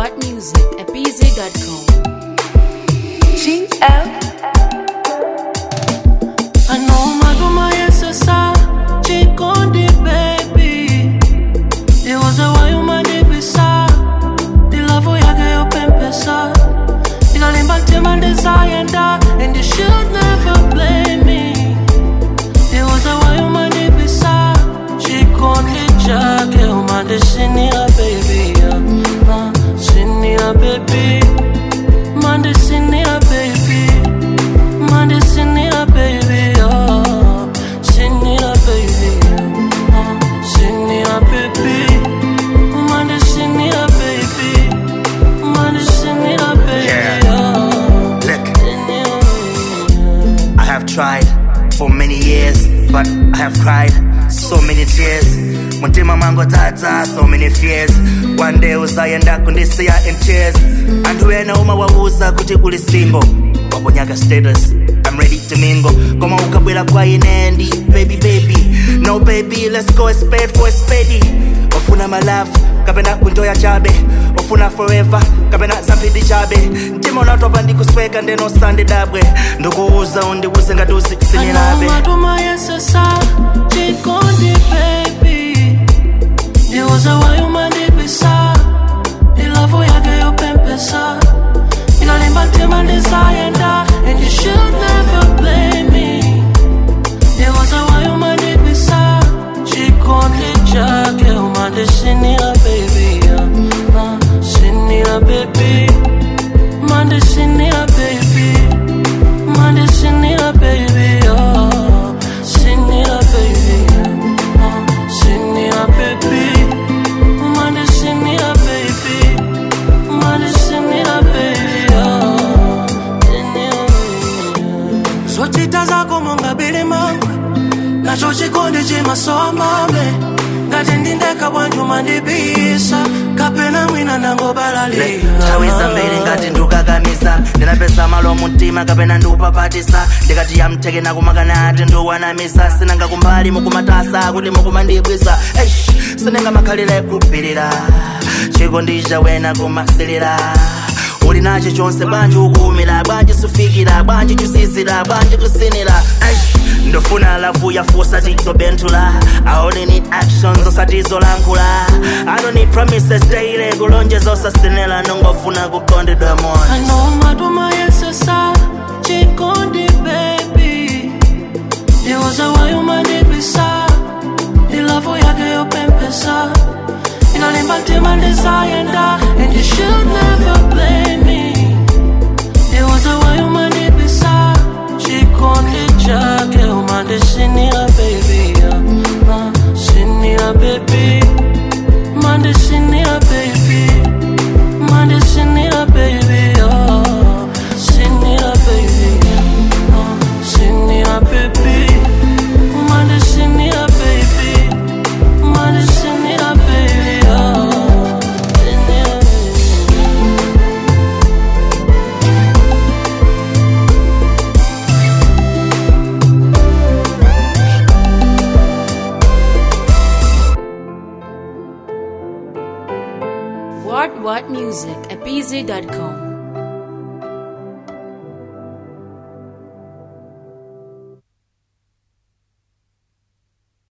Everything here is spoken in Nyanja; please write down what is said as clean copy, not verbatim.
What music at bz.com. GL. I know my SSR, chick on the baby. It was a way you might be sad. The love for you get up and pesa. You got him back to my desire and you should never blame me. It was a way you might be sad. Chick on the jacket, oh my destiny, baby. Senior baby, my destiny, baby. My destiny, baby, oh, senior baby, senior baby, my destiny, baby, my destiny, baby, oh. Look, I have tried for many years, but I have cried so many tears. Muntima mango tata, so many fears. One day uzayenda kundisiya in tears. And wena uma wauza kuti kuli single wakunyaga status, I'm ready to mingle. Koma ukabwela kwa inendi, baby. No baby, let's go a spade for a spade. Ofuna my love, kapena kunjoya chabe. Ofuna forever, kapena zampidi chabe. Ntima unatopa ndikusweka ndeno sande dabwe. Ndukuuza undiuze ngaduzi sinilabe. I know my SSR, chick on the baby. It was a way you might be sad. The love for you get up and pesa. You got him back to my desire and you should never blame me. It was a way you might be sad. Chick on the jacket, oh my destiny, baby. Senior baby, my destiny, baby. My destiny, baby, oh, senior baby, senior baby, my destiny, baby, my destiny, baby, oh, senior. So chita zako monga bili mangu, na chochi konde chima so mame, ngatendindeka wanju mandibisa, kapena mwina nango balali. Tawiza mbili ngati ndukakamisa, ndinapesa malo mutima kapena ndupapatisa. Ndikati ya mteke na kumakana ati nduwanamisa. Sinanga kumbali mukumatasa kuti mukumandibwisa. Sinenga makhalira kupirira, chiko ndija wena kumasilira. Uli nacho chonse bwanji ukumira, bwanji sufikira, bwanji chusizira, bwanji kusinira. Ndofuna lavu ya force atizo bentula. I only need actions osatizo lankula. I don't need promises daily kulonje zosa sinela nongofuna kukonde demon. I know my SSR, chick on the baby. It was a way you might be sad. The love for you get up and pesa. You got him back to my desire and you should never blame me. It was a way you might be sad. Chick on the jacket, oh my destiny, baby. Senior baby, my destiny, baby. My destiny, baby, oh, senior baby, senior baby, my destiny, baby, my destiny, baby, oh, senior. What music at bz.com.